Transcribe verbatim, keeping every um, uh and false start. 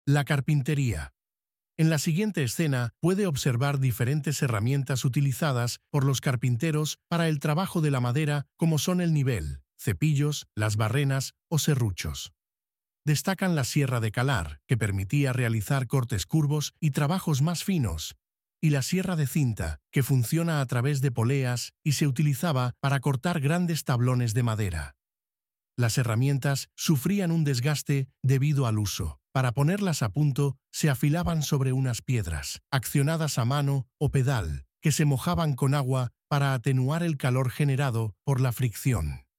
La carpintería. En la siguiente escena puede observar diferentes herramientas utilizadas por los carpinteros para el trabajo de la madera, como son el nivel, cepillos, las barrenas o serruchos. Destacan la sierra de calar, que permitía realizar cortes curvos y trabajos más finos, y la sierra de cinta, que funciona a través de poleas y se utilizaba para cortar grandes tablones de madera. Las herramientas sufrían un desgaste debido al uso. Para ponerlas a punto, se afilaban sobre unas piedras, accionadas a mano o pedal, que se mojaban con agua para atenuar el calor generado por la fricción.